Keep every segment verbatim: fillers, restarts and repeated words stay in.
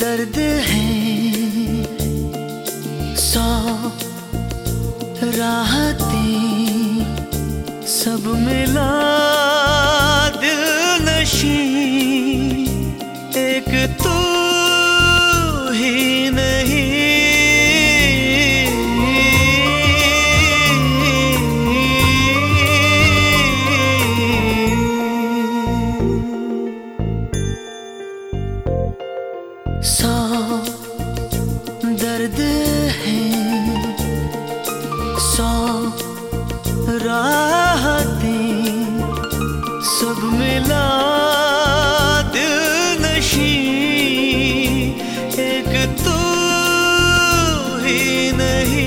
दर्द है सौ राहतें सब मिला दिल नशी एक तू ही नहीं। सौ दर्द है सौ राहतें सब मिला दिल नशी एक तू ही नहीं।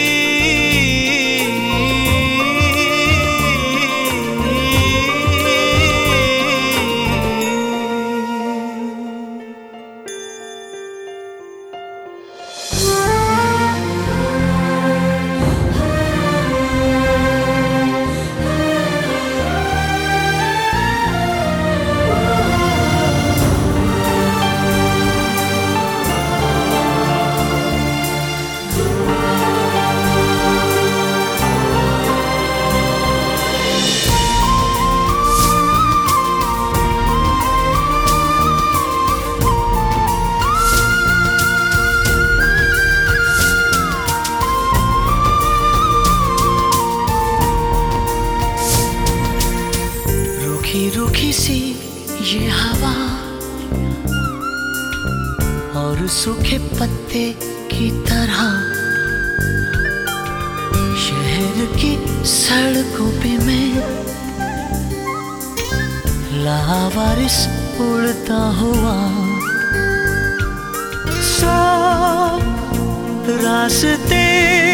रूखी सी ये हवा और सूखे पत्ते की तरह शहर की सड़कों पे मैं लावारिस उड़ता हुआ। सौ रास्ते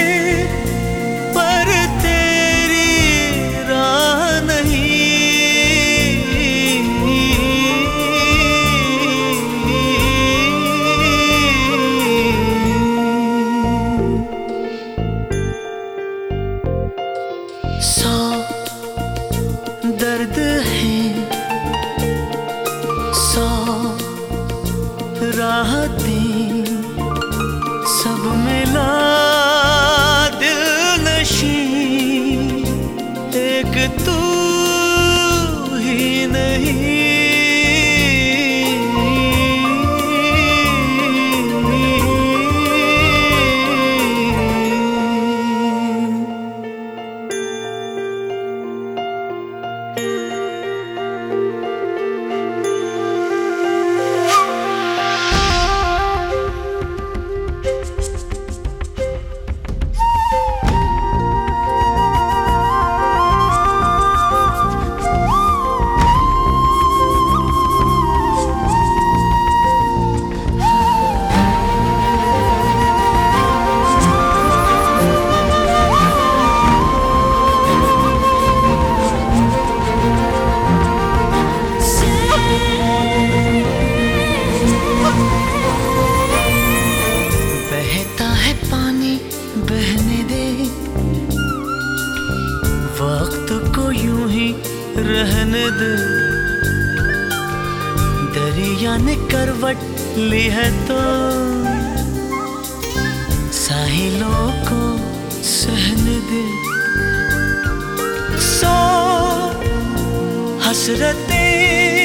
पर तेरी राह नहीं। सौ दर्द है सौ राहतें सब मिला दिल नशी एक तू ही नहीं। बहने दे वक्त को यूं ही रहने दे। दरिया ने करवट ली है तो साहिलों को सहने दे। सौ हसरतें